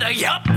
Nada, yup.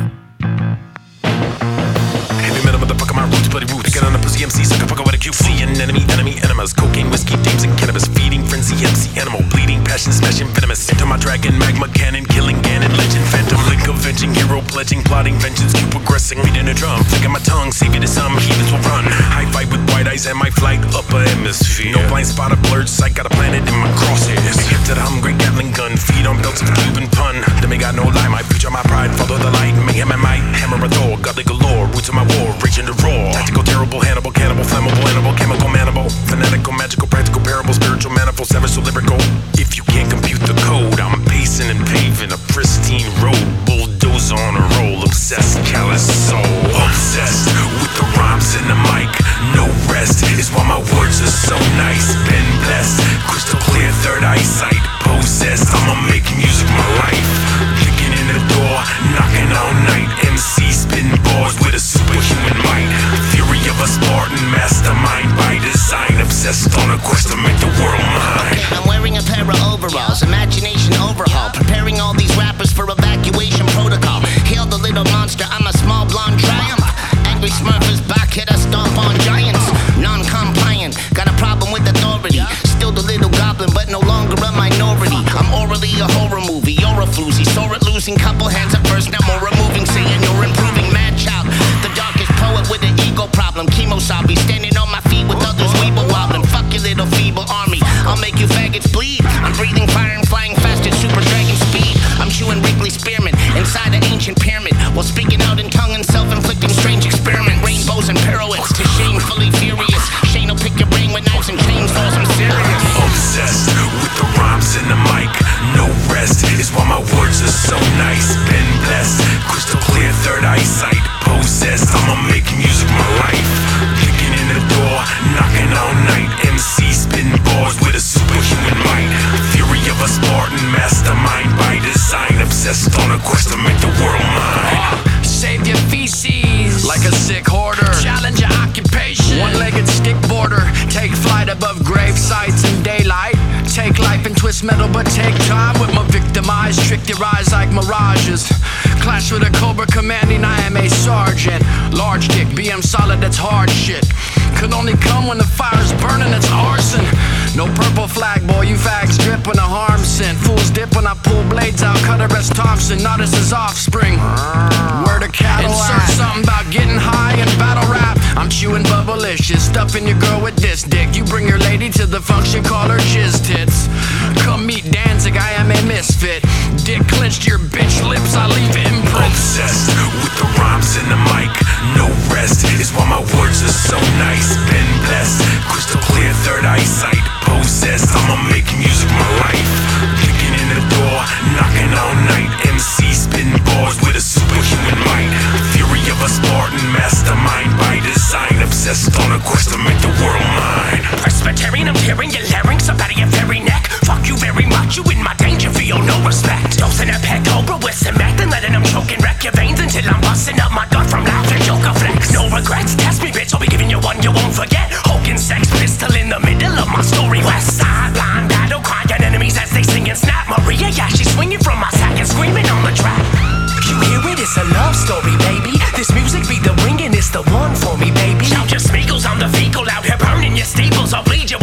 Heavy metal, motherfucker, my roots, bloody roots. Picking on a pussy MC, sucker, fucker with a QC. An enemy, enemas. Cocaine, whiskey, James, and cannabis. Feeding, frenzy, MC, animal. Bleeding, passion, smashing, venomous. Enter my dragon, magma, cannon. Killing, Ganon, legend, phantom. Link, avenging, hero, pledging, plotting, vengeance. Keep progressing, beating a drum. Flicking my tongue, save you to some. Heathens will run. High fight with white eyes and my flight. Upper hemisphere. No blind spot, a blurred sight. Got a planet in my crosshairs. Hip to the hungry Gatling gun. Feed on belts of Cuban pun. Them ain't got no lie. My future, my pride. Follow the light. Mayhem and might. Hammer a Thor. Godly galore. Roots of my war. Raging to roar. Tactical, terrible, Hannibal, cannibal, flammable, animal, chemical, manimal. Fanatical, magical, practical, parable, spiritual, manifold, savage, so lyrical. If you can't compute the code, I'm pacing and paving a pristine road. Bulldozer on a roll. Obsessed, callous soul. Obsessed with the rhymes and the mic. No rest is why my words are so nice. Been blessed, crystal clear, third eyesight. Possessed, I'ma make music my life. Kicking in the door, knocking all night. MC spitting bars with a superhuman might. Fury of a Spartan mastermind by design. Obsessed on a quest to make the world mine. Okay, I'm wearing a pair of overalls. Imagination overhaul. Preparing all these rappers for evacuation protocol. Hail the little monster, I'm a small blonde triumph. Angry Smurf is back, hit a stomp on giants. Non-compliant, got a problem with authority. Still the little goblin, but no longer a minority. I'm orally a horror movie, you're a floozy. Saw it losing couple hands at first, now more removing. Saying you're improving, mad child. The darkest poet with an ego problem. Kemosabe, standing on my feet with others weeble wobbling. Fuck your little feeble army, I'll make you faggots bleed. I'm breathing fire and flying fast at super dragon speed. I'm chewing Wrigley spearmint inside an ancient pyramid, while speaking out in tongue and self-inflicting strange experiment. Rainbows and pirouettes to shamefully furious. Shane will pick your brain with knives and chainsaws, I'm serious. Obsessed with the rhymes and the mic. No rest is why my words are so nice. Been blessed, crystal clear, third eyesight. Possessed, I'ma make music my life. Kicking in the door, knocking all night. MC spitting bars with a superhuman might. Fury of a Spartan mastermind by design. Obsessed on a quest to make the world mine. Save your feces like a sick hoarder. Challenge your occupation. One-legged stick border. Take flight above grave sites in daylight. Take life and twist metal, but take time with my victimized. Trick your eyes like mirages. Clash with a cobra commanding, I am a sergeant. Large dick, BM solid, that's hard shit. Could only come when the fire's burning, it's arson. No purple flag, boy, you fags drip when the harm sent. Fools dip when I pull blades out, Cutter S. Thompson, not as his offspring. Where the cattle insert at? Something about getting high and battle rap. I'm chewing bubblicious, stuffing your girl with this dick. You bring your lady to the function, call her jizz tits. Come meet Danzig, I am a misfit. Dick clenched your bitch lips, I leave imprints. Obsessed with the rhymes and the mic. No rest is why my words are so nice. Been blessed, crystal clear, third eyesight. Possessed, I'ma make music my life. Kicking in the door, knocking all night. MC spitting bars with a superhuman might. Fury of a Spartan mastermind by design. Obsessed on a quest to make the world mine. Presbyterian, I'm tearing your larynx up out of your very neck. Fuck you very much, you in my danger, feel no respect. Dosing a pet cobra with some meth and letting them choke and wreck your veins until I'm busting up my gut from laughing joker flex. No regrets, test me bitch, I'll be giving you one you won't forget. Hogan sex pistol in the middle of my story. West side, blind battle, crying enemies as they sing and snap. Maria, yeah, she's swinging from my sack and screaming on the track. You hear it, it's a love story, baby. This music be the ringing, it's the one for me, baby. Shout your smeagles, I'm the fecal out here burning your steeples. I'll bleed you